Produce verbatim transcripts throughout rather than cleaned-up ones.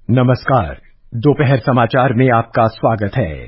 नमस्कार। दोपहर समाचार में आपका स्वागत है।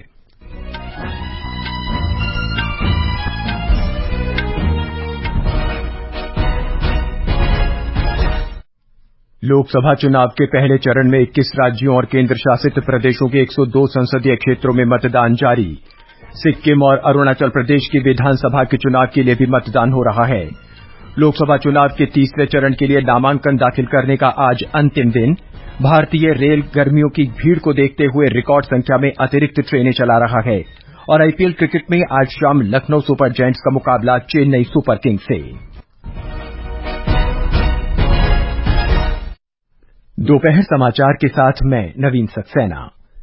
लोकसभा चुनाव के पहले चरण में इक्कीस राज्यों और केंद्र शासित प्रदेशों के एक सौ दो संसदीय क्षेत्रों में मतदान जारी। सिक्किम और अरुणाचल प्रदेश की विधानसभा के चुनाव के लिए भी मतदान हो रहा है। लोकसभा चुनाव के तीसरे चरण के लिए नामांकन दाखिल करने का आज अंतिम दिन। भारतीय रेल गर्मियों की भीड़ को देखते हुए रिकॉर्ड संख्या में अतिरिक्त ट्रेनें चला रहा है। और आईपीएल क्रिकेट में आज शाम लखनऊ सुपर जायंट्स का मुकाबला चेन्नई सुपर किंग्स से। दोपहर समाचार के साथ मैं नवीन सक्सेना।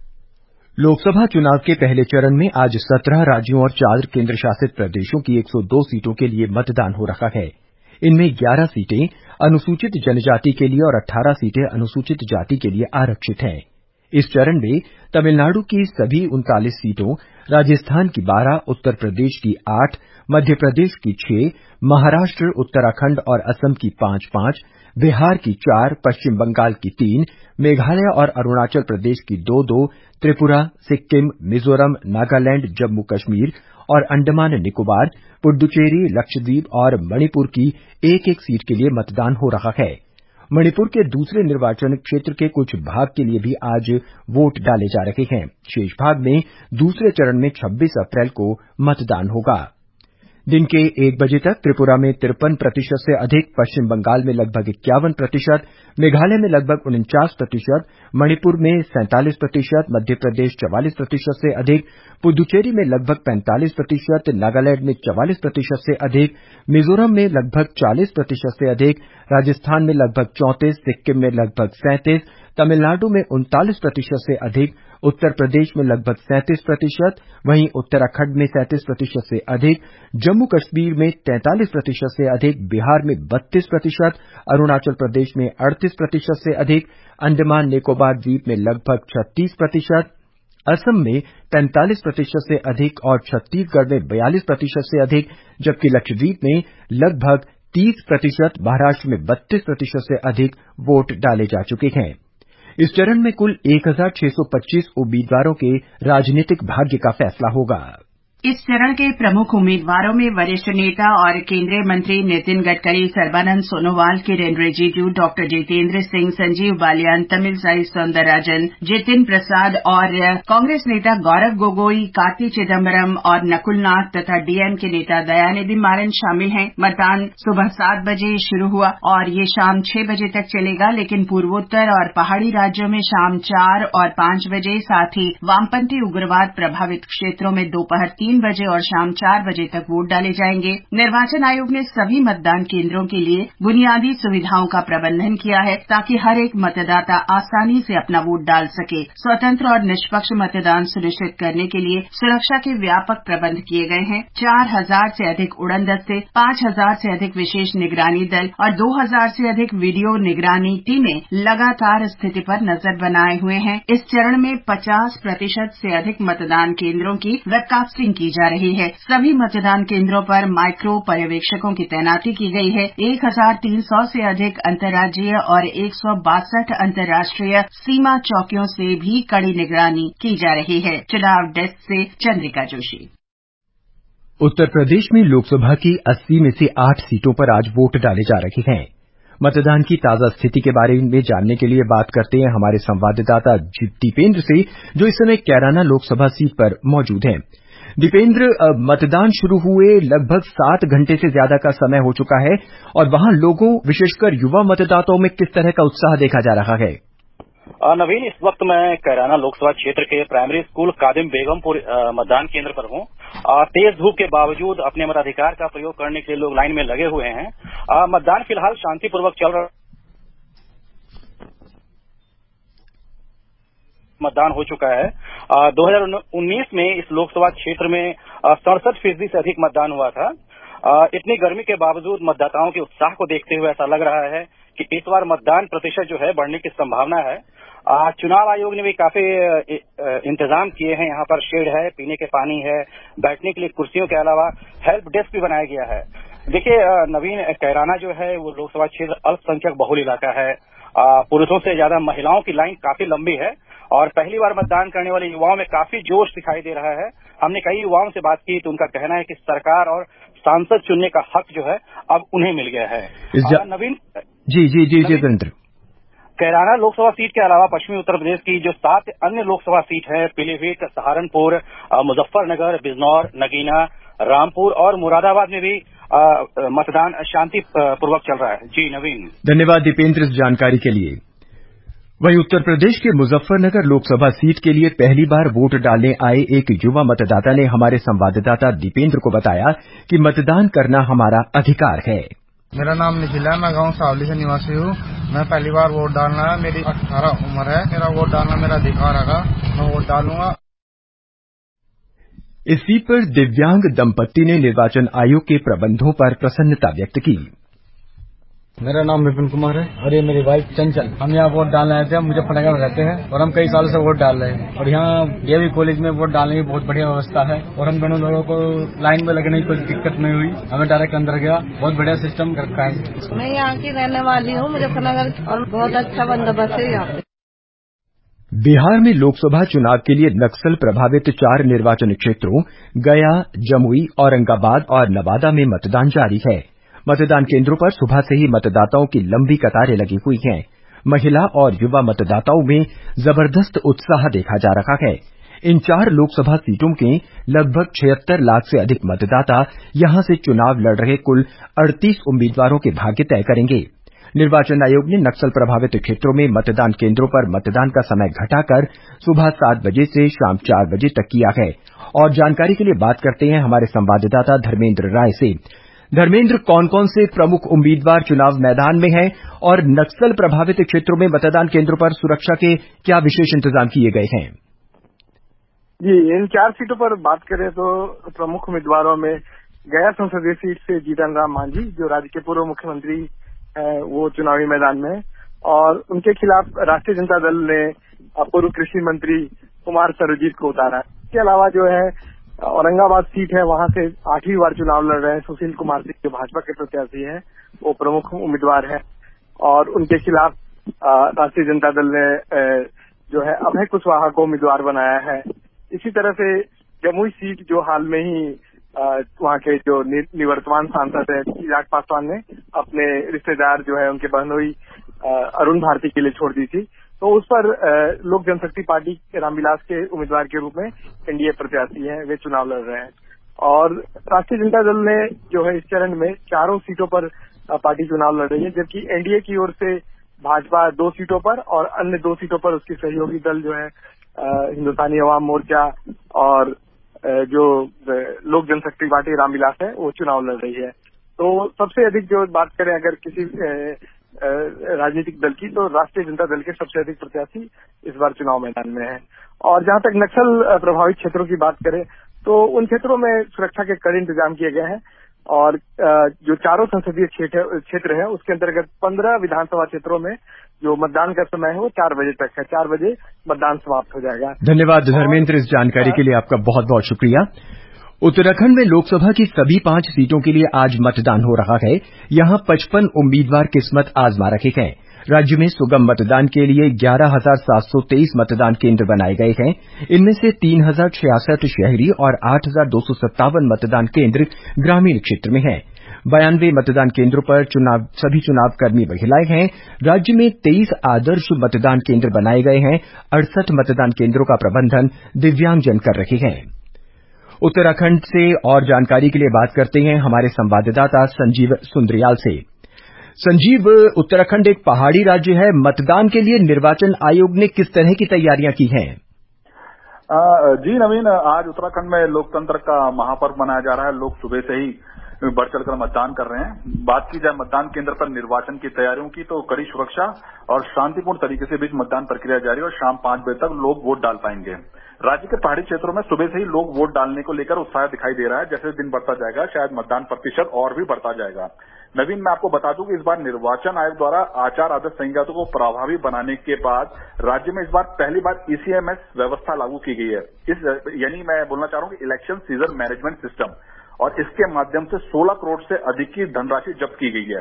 लोकसभा चुनाव के पहले चरण में आज सत्रह राज्यों और चार केंद्र शासित प्रदेशों की एक सौ दो सीटों के लिए मतदान हो रहा है। इनमें ग्यारह सीटें अनुसूचित जनजाति के लिए और अठारह सीटें अनुसूचित जाति के लिए आरक्षित हैं। इस चरण में तमिलनाडु की सभी उनतालीस सीटों, राजस्थान की बारह, उत्तर प्रदेश की आठ, मध्य प्रदेश की छह, महाराष्ट्र, उत्तराखंड और असम की पांच पांच, बिहार की चार, पश्चिम बंगाल की तीन, मेघालय और अरुणाचल प्रदेश की दो दो, त्रिपुरा, सिक्किम, मिजोरम, नागालैंड, जम्मू कश्मीर और अंडमान निकोबार, पुडुचेरी, लक्षद्वीप और मणिपुर की एक एक सीट के लिए मतदान हो रहा है। मणिपुर के दूसरे निर्वाचन क्षेत्र के कुछ भाग के लिए भी आज वोट डाले जा रहे हैं। शेष भाग में दूसरे चरण में छब्बीस अप्रैल को मतदान होगा। दिन के एक बजे तक त्रिपुरा में तिरपन प्रतिशत से अधिक, पश्चिम बंगाल में लगभग इक्यावन प्रतिशत, मेघालय में लगभग उनचास प्रतिशत, मणिपुर में सैंतालीस प्रतिशत, मध्य प्रदेश चवालीस प्रतिशत से अधिक, पुदुचेरी में लगभग पैंतालीस प्रतिशत, नागालैंड में चवालीस प्रतिशत से अधिक, मिजोरम में लगभग चालीस प्रतिशत से अधिक, राजस्थान में लगभग चौंतीस, सिक्किम में लगभग सैंतीस, तमिलनाडु में उनतालीस प्रतिशत से अधिक, उत्तर प्रदेश में लगभग सैंतीस प्रतिशत, वहीं उत्तराखंड में सैंतीस प्रतिशत से अधिक, जम्मू कश्मीर में तैंतालीस प्रतिशत से अधिक, बिहार में बत्तीस प्रतिशत, अरुणाचल प्रदेश में अड़तीस प्रतिशत से अधिक, अंडमान निकोबार द्वीप में लगभग छत्तीस प्रतिशत, असम में पैंतालीस प्रतिशत से अधिक और छत्तीसगढ़ में बयालीस प्रतिशत से अधिक, जबकि लक्षद्वीप में लगभग तीस प्रतिशत, महाराष्ट्र में बत्तीस प्रतिशत से अधिक वोट डाले जा चुके हैं। इस चरण में कुल एक हजार छह सौ पच्चीस उम्मीदवारों के राजनीतिक भाग्य का फैसला होगा। इस चरण के प्रमुख उम्मीदवारों में वरिष्ठ नेता और केंद्रीय मंत्री नितिन गडकरी, सर्बानंद सोनोवाल, किरेन रिजिजू, डॉक्टर जितेंद्र सिंह, संजीव बालियान, तमिलसाई सौंदरराजन, जितिन प्रसाद और कांग्रेस नेता गौरव गोगोई, कार्ति चिदम्बरम और नकुल नाथ तथा डीएम के नेता दयानिधि मारन शामिल हैं। मतदान सुबह सात बजे शुरू हुआ और ये शाम छह बजे तक चलेगा, लेकिन पूर्वोत्तर और पहाड़ी राज्यों में शाम चार और पांच बजे, साथ ही वामपंथी उग्रवाद प्रभावित क्षेत्रों में दोपहर तीन बजे और शाम चार बजे तक वोट डाले जाएंगे। निर्वाचन आयोग ने सभी मतदान केंद्रों के लिए बुनियादी सुविधाओं का प्रबंधन किया है ताकि हर एक मतदाता आसानी से अपना वोट डाल सके। स्वतंत्र और निष्पक्ष मतदान सुनिश्चित करने के लिए सुरक्षा के व्यापक प्रबंध किए गए हैं। चार हजार से अधिक उड़न दस्ते, पांच हजार से अधिक विशेष निगरानी दल और दो हजार से अधिक वीडियो निगरानी टीमें लगातार स्थिति पर नजर बनाए हुए हैं। इस चरण में पचास प्रतिशत से अधिक मतदान केंद्रों की वेबकास्टिंग की जा रही है। सभी मतदान केंद्रों पर माइक्रो पर्यवेक्षकों की तैनाती की गई है। एक हजार तीन सौ से अधिक अंतर्राज्यीय और एक सौ बासठ अंतर्राष्ट्रीय सीमा चौकियों से भी कड़ी निगरानी की जा रही है। चुनाव डेस्क से चंद्रिका जोशी। उत्तर प्रदेश में लोकसभा की अस्सी में से आठ सीटों पर आज वोट डाले जा रहे हैं। मतदान की ताजा स्थिति के बारे में जानने के लिए बात करते हैं हमारे संवाददाता दीपेंद्र से, जो इस समय कैराना लोकसभा सीट पर मौजूद हैं। दीपेंद्र, मतदान शुरू हुए लगभग सात घंटे से ज्यादा का समय हो चुका है और वहां लोगों, विशेषकर युवा मतदाताओं में किस तरह का उत्साह देखा जा रहा है? नवीन, इस वक्त मैं कैराना लोकसभा क्षेत्र के प्राइमरी स्कूल कादिम बेगमपुर मतदान केंद्र पर हूं। तेज धूप के बावजूद अपने मताधिकार का प्रयोग करने के लिए लोग लाइन में लगे हुए हैं। मतदान फिलहाल शांतिपूर्वक चल रहा मतदान हो चुका है। दो हजार उन्नीस में इस लोकसभा क्षेत्र में सड़सठ फीसदी से अधिक मतदान हुआ था। आ, इतनी गर्मी के बावजूद मतदाताओं के उत्साह को देखते हुए ऐसा लग रहा है कि इस बार मतदान प्रतिशत जो है बढ़ने की संभावना है। आ, चुनाव आयोग ने भी काफी इंतजाम किए हैं। यहाँ पर शेड है, पीने के पानी है, बैठने के लिए कुर्सियों के अलावा हेल्प डेस्क भी बनाया गया है। देखिए नवीन, कैराना जो है वो लोकसभा क्षेत्र अल्पसंख्यक बहुल इलाका है। पुरुषों से ज्यादा महिलाओं की लाइन काफी लंबी है और पहली बार मतदान करने वाले युवाओं में काफी जोश दिखाई दे रहा है। हमने कई युवाओं से बात की तो उनका कहना है कि सरकार और सांसद चुनने का हक जो है अब उन्हें मिल गया है। जा... नवीन जी जी जी जी वीरेंद्र, कैराना लोकसभा सीट के अलावा पश्चिमी उत्तर प्रदेश की जो सात अन्य लोकसभा सीट है, पीलीभीत, सहारनपुर, मुजफ्फरनगर, बिजनौर, नगीना, रामपुर और मुरादाबाद में भी आ, मतदान शांति पूर्वक चल रहा है। जी नवीन, धन्यवाद दीपेंद्र इस जानकारी के लिए। वहीं उत्तर प्रदेश के मुजफ्फरनगर लोकसभा सीट के लिए पहली बार वोट डालने आए एक युवा मतदाता ने हमारे संवाददाता दीपेंद्र को बताया कि मतदान करना हमारा अधिकार है। मेरा नाम निखिल है, मैं गांव सावली से निवासी हूँ। मैं पहली बार वोट डालना है, मेरी अठारह उम्र है, मेरा वोट डालना मेरा अधिकार है, मैं वोट डालूंगा। इस सीट पर दिव्यांग दंपत्ति ने निर्वाचन आयोग के प्रबंधों पर प्रसन्नता व्यक्त की। मेरा नाम विपिन कुमार है और ये मेरी वाइफ चंचल। हम यहाँ वोट डालने आए थे, हम मुजफ्फरनगर में रहते हैं और हम कई सालों से वोट डाल रहे हैं और यहाँ डीएवी कॉलेज में वोट डालने की बहुत बढ़िया व्यवस्था है और हम दोनों लोगों को लाइन में लगने की कोई दिक्कत नहीं हुई, हमें डायरेक्ट अंदर गया। बहुत बढ़िया सिस्टम रखा है। मैं यहाँ की रहने वाली हूँ मुजफ्फरनगर और बहुत अच्छा बंदोबस्त है यहाँ पे। बिहार में लोकसभा चुनाव के लिए नक्सल प्रभावित चार निर्वाचन क्षेत्रों गया, जमुई, औरंगाबाद और नवादा में मतदान जारी है। मतदान केंद्रों पर सुबह से ही मतदाताओं की लंबी कतारें लगी हुई हैं। महिला और युवा मतदाताओं में जबरदस्त उत्साह देखा जा रहा है। इन चार लोकसभा सीटों के लगभग छिहत्तर लाख से अधिक मतदाता यहां से चुनाव लड़ रहे कुल अड़तीस उम्मीदवारों के भाग्य तय करेंगे। निर्वाचन आयोग ने नक्सल प्रभावित क्षेत्रों में मतदान केंद्रों पर मतदान का समय घटाकर सुबह सात बजे से शाम चार बजे तक किया है। और जानकारी के लिए बात करते हैं हमारे संवाददाता धर्मेंद्र राय से। धर्मेंद्र, कौन कौन से प्रमुख उम्मीदवार चुनाव मैदान में हैं और नक्सल प्रभावित क्षेत्रों में मतदान केंद्रों पर सुरक्षा के क्या विशेष इंतजाम किए गए हैं? जी, इन चार सीटों पर बात करें तो प्रमुख उम्मीदवारों में गया संसदीय सीट से जीतन राम मांझी, जो राज्य के पूर्व मुख्यमंत्री है, वो चुनावी मैदान में और उनके खिलाफ राष्ट्रीय जनता दल ने पूर्व कृषि मंत्री कुमार सर्वजीत को उतारा। इसके अलावा जो है औरंगाबाद सीट है, वहां से आठवीं बार चुनाव लड़ रहे हैं सुशील कुमार सिंह, जो भाजपा के प्रत्याशी हैं, वो प्रमुख उम्मीदवार हैं और उनके खिलाफ राष्ट्रीय जनता दल ने जो है अभय कुशवाहा को उम्मीदवार बनाया है। इसी तरह से जमुई सीट, जो हाल में ही वहाँ के जो निवर्तमान सांसद है चिराग पासवान ने अपने रिश्तेदार जो है उनके बहनोई अरुण भारती के लिए छोड़ दी थी, तो उस पर लोक जनशक्ति पार्टी के रामविलास के उम्मीदवार के रूप में एनडीए प्रत्याशी हैं, वे चुनाव लड़ रहे हैं। और राष्ट्रीय जनता दल ने जो है इस चरण में चारों सीटों पर पार्टी चुनाव लड़ रही है, जबकि एनडीए की ओर से भाजपा दो सीटों पर और अन्य दो सीटों पर उसकी सहयोगी दल जो है हिंदुस्तानी अवाम मोर्चा और जो लोक जनशक्ति पार्टी रामविलास है, वो चुनाव लड़ रही है। तो सबसे अधिक जो बात करें अगर किसी राजनीतिक दल की, तो राष्ट्रीय जनता दल के सबसे अधिक प्रत्याशी इस बार चुनाव मैदान में है। और जहां तक नक्सल प्रभावित क्षेत्रों की बात करें तो उन क्षेत्रों में सुरक्षा के कड़े इंतजाम किए गए हैं और जो चारों संसदीय क्षेत्र है उसके अंतर्गत पंद्रह विधानसभा क्षेत्रों में जो मतदान का समय है वो चार बजे तक है। चार बजे मतदान समाप्त हो जाएगा। धन्यवाद धर्मेंद्र, इस जानकारी के लिए आपका बहुत बहुत शुक्रिया। उत्तराखंड में लोकसभा की सभी पांच सीटों के लिए आज मतदान हो रहा है। यहां पचपन उम्मीदवार किस्मत आजमा रहे हैं। राज्य में सुगम मतदान के लिए ग्यारह हजार सात सौ तेईस मतदान केंद्र बनाए गए हैं। इनमें से तीन हजार छियासठ शहरी और आठ हजार दो सौ सत्तावन मतदान केंद्र ग्रामीण क्षेत्र में हैं। बयानवे मतदान केंद्रों पर चुनाव सभी चुनावकर्मी महिलाएं हैं। राज्य में तेईस आदर्श मतदान केंद्र बनाए गए हैं। अड़सठ मतदान केंद्रों का प्रबंधन दिव्यांगजन कर रहे हैं। उत्तराखंड से और जानकारी के लिए बात करते हैं हमारे संवाददाता संजीव सुंद्रियाल से। संजीव, उत्तराखंड एक पहाड़ी राज्य है, मतदान के लिए निर्वाचन आयोग ने किस तरह की तैयारियां की हैं? जी नवीन, आज उत्तराखंड में लोकतंत्र का महापर्व मनाया जा रहा है। लोग सुबह से ही बढ़ चढ़कर मतदान कर रहे हैं। बात की जाए मतदान केंद्र पर निर्वाचन की तैयारियों की, तो कड़ी सुरक्षा और शांतिपूर्ण तरीके से बीच मतदान प्रक्रिया जारी है और शाम पांच बजे तक लोग वोट डाल पाएंगे। राज्य के पहाड़ी क्षेत्रों में सुबह से ही लोग वोट डालने को लेकर उत्साह दिखाई दे रहा है। जैसे दिन बढ़ता जाएगा शायद मतदान प्रतिशत और भी बढ़ता जाएगा। नवीन, मैं आपको बता दूं कि इस बार निर्वाचन आयोग द्वारा आचार आदर्श संहिता को प्रभावी बनाने के बाद राज्य में इस बार पहली बार ईसीएमएस व्यवस्था लागू की गई है। इस यानी मैं बोलना चाह रहा हूं कि इलेक्शन सीजन मैनेजमेंट सिस्टम, और इसके माध्यम से सोलह करोड़ से अधिक की धनराशि जब्त की गई है।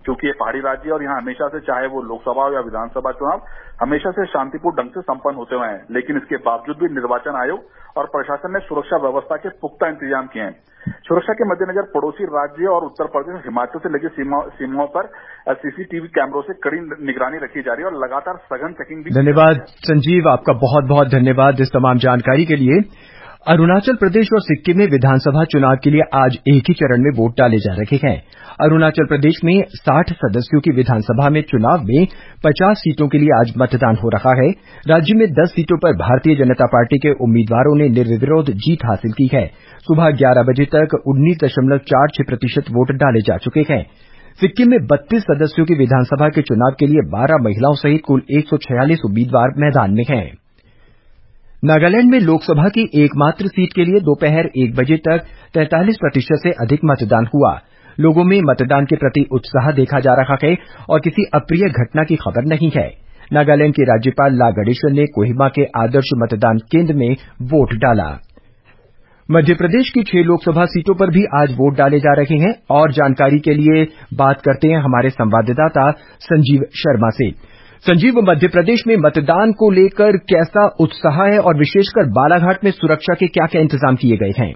क्योंकि ये पहाड़ी राज्य है और यहाँ हमेशा से, चाहे वो लोकसभा हो या विधानसभा चुनाव, हमेशा से शांतिपूर्ण ढंग से संपन्न होते हुए हैं। लेकिन इसके बावजूद भी निर्वाचन आयोग और प्रशासन ने सुरक्षा व्यवस्था के पुख्ता इंतजाम किए हैं। सुरक्षा के मद्देनजर पड़ोसी राज्य और उत्तर प्रदेश और हिमाचल से लगी सीमा, सीमाओं पर सीसीटीवी कैमरों से कड़ी निगरानी रखी जा रही है और लगातार सघन चेकिंग भी। धन्यवाद संजीव, आपका बहुत बहुत धन्यवाद इस तमाम जानकारी के लिए। अरुणाचल प्रदेश और सिक्किम में विधानसभा चुनाव के लिए आज एक ही चरण में वोट डाले जा रहे हैं। अरुणाचल प्रदेश में साठ सदस्यों की विधानसभा में चुनाव में पचास सीटों के लिए आज मतदान हो रहा है। राज्य में दस सीटों पर भारतीय जनता पार्टी के उम्मीदवारों ने निर्विरोध जीत हासिल की है। सुबह ग्यारह बजे तक उन्नीस दशमलव चार छह प्रतिशत वोट डाले जा चुके हैं। सिक्किम में बत्तीस सदस्यों की विधानसभा के चुनाव के लिए बारह महिलाओं सहित कुल एक सौ छियालीस उम्मीदवार मैदान में हैं। नागालैंड में लोकसभा की एकमात्र सीट के लिए दोपहर एक बजे तक तैंतालीस प्रतिशत से अधिक मतदान हुआ। लोगों में मतदान के प्रति उत्साह देखा जा रहा है और किसी अप्रिय घटना की खबर नहीं है। नागालैंड के राज्यपाल ला गणेशन ने कोहिमा के आदर्श मतदान केंद्र में वोट डाला। मध्य प्रदेश की छह लोकसभा सीटों पर भी आज वोट डाले जा रहे हैं और जानकारी के लिए बात करते हैं हमारे संवाददाता संजीव शर्मा से। संजीव, मध्य प्रदेश में मतदान को लेकर कैसा उत्साह है और विशेषकर बालाघाट में सुरक्षा के क्या क्या इंतजाम किए गए हैं?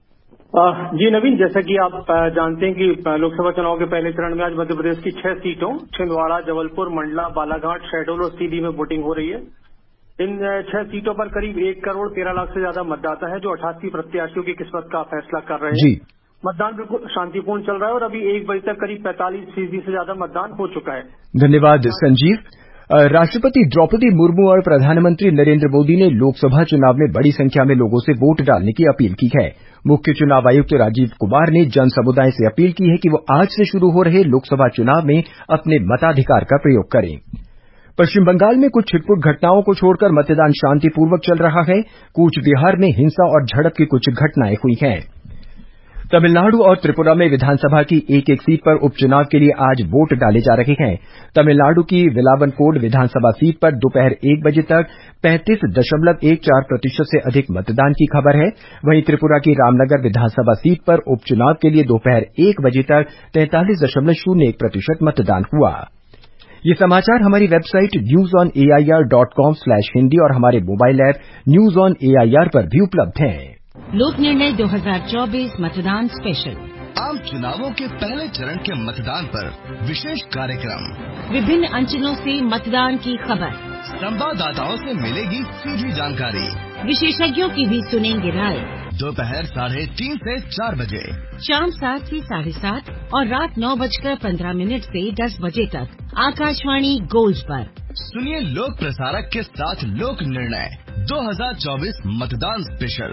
जी नवीन, जैसा कि आप जानते हैं कि लोकसभा चुनाव के पहले चरण में आज मध्य प्रदेश की छह सीटों छिंदवाड़ा, जबलपुर, मंडला, बालाघाट, शहडोल और सीधी में वोटिंग हो रही है। इन छह सीटों पर करीब एक करोड़ तेरह लाख से ज्यादा मतदाता है जो अठासी प्रत्याशियों की किस्मत का फैसला कर रहे हैं। मतदान बिल्कुल शांतिपूर्ण चल रहा है और अभी एक बजे तक करीब पैंतालीस फीसदी से ज्यादा मतदान हो चुका है। धन्यवाद संजीव। राष्ट्रपति द्रौपदी मुर्मू और प्रधानमंत्री नरेंद्र मोदी ने लोकसभा चुनाव में बड़ी संख्या में लोगों से वोट डालने की अपील की है। मुख्य चुनाव आयुक्त राजीव कुमार ने जन समुदाय से अपील की है कि वो आज से शुरू हो रहे लोकसभा चुनाव में अपने मताधिकार का प्रयोग करें। पश्चिम बंगाल में कुछ छिटपुट घटनाओं को छोड़कर मतदान शांतिपूर्वक चल रहा है। कूच बिहार में हिंसा और झड़प की कुछ घटनाएं हुई हैं। तमिलनाडु और त्रिपुरा में विधानसभा की एक एक सीट पर उपचुनाव के लिए आज वोट डाले जा रहे हैं। तमिलनाडु की विलावनकोड विधानसभा सीट पर दोपहर एक बजे तक पैंतीस दशमलव एक चार प्रतिशत से अधिक मतदान की खबर है। वहीं त्रिपुरा की रामनगर विधानसभा सीट पर उपचुनाव के लिए दोपहर एक बजे तक तैंतालीस दशमलव शून्य एक प्रतिशत मतदान हुआ। ये समाचार हमारी website news on A I R dot com slash Hindi और हमारे mobile app news on A I R पर भी उपलब्ध हैं। लोक निर्णय दो हज़ार चौबीस मतदान स्पेशल। आम चुनावों के पहले चरण के मतदान पर विशेष कार्यक्रम। विभिन्न अंचलों से मतदान की खबर। संवाददाताओं से मिलेगी सीधी जानकारी। विशेषज्ञों की भी सुनेंगे राय। दोपहर साढ़े तीन से चार बजे, शाम सात से साढ़े सात और रात नौ बजकर पंद्रह मिनट से दस बजे तक आकाशवाणी गोल्ड पर। सुनिए लोक प्रसारक के साथ लोक निर्णय दो हज़ार चौबीस मतदान स्पेशल।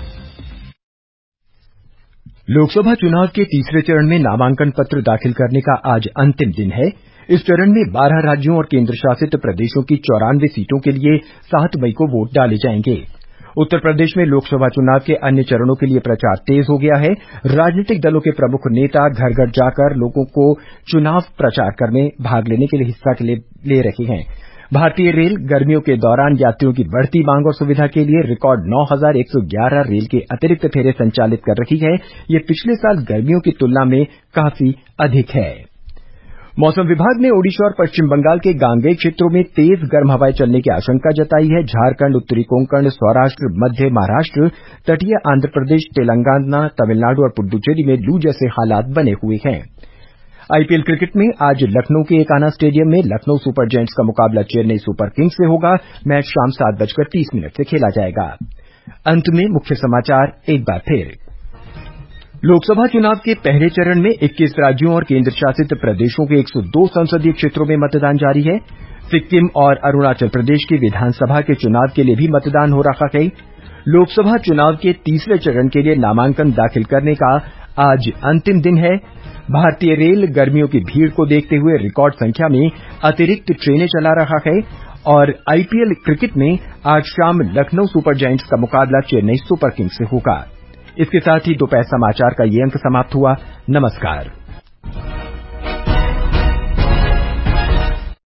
लोकसभा चुनाव के तीसरे चरण में नामांकन पत्र दाखिल करने का आज अंतिम दिन है। इस चरण में बारह राज्यों और केंद्र शासित प्रदेशों की चौरानवे सीटों के लिए सात मई को वोट डाले जाएंगे। उत्तर प्रदेश में लोकसभा चुनाव के अन्य चरणों के लिए प्रचार तेज हो गया है। राजनीतिक दलों के प्रमुख नेता घर घर जाकर लोगों को चुनाव प्रचार करने भाग लेने के लिए हिस्सा ले रहे हैं। भारतीय रेल गर्मियों के दौरान यात्रियों की बढ़ती मांग और सुविधा के लिए रिकॉर्ड नौ हज़ार एक सौ ग्यारह रेल के अतिरिक्त फेरे संचालित कर रही है। ये पिछले साल गर्मियों की तुलना में काफी अधिक है। मौसम विभाग ने ओडिशा और पश्चिम बंगाल के गांगेय क्षेत्रों में तेज गर्म हवाएं चलने की आशंका जताई है। झारखंड, उत्तरी कोंकण, सौराष्ट्र, मध्य महाराष्ट्र, तटीय आंध्र प्रदेश, तेलंगाना, तमिलनाडु और पुडुचेरी में लू जैसे हालात बने हुए हैं। आईपीएल क्रिकेट में आज लखनऊ के एकाना स्टेडियम में लखनऊ सुपर जायंट्स का मुकाबला चेन्नई सुपर किंग्स से होगा। मैच शाम सात बजकर तीस मिनट से खेला जाएगा। अंत में मुख्य समाचार एक बार फिर। लोकसभा चुनाव के पहले चरण में इक्कीस राज्यों और केंद्र शासित प्रदेशों के एक सौ दो संसदीय क्षेत्रों में मतदान जारी है। सिक्किम और अरुणाचल प्रदेश की विधानसभा के चुनाव के लिए भी मतदान हो रहा है। लोकसभा चुनाव के तीसरे चरण के लिए नामांकन दाखिल करने का आज अंतिम दिन है। भारतीय रेल गर्मियों की भीड़ को देखते हुए रिकॉर्ड संख्या में अतिरिक्त ट्रेनें चला रहा है। और आईपीएल क्रिकेट में आज शाम लखनऊ सुपर जायंट्स का मुकाबला चेन्नई सुपर किंग्स से होगा। इसके साथ ही दोपहर समाचार का ये अंक समाप्त हुआ। नमस्कार।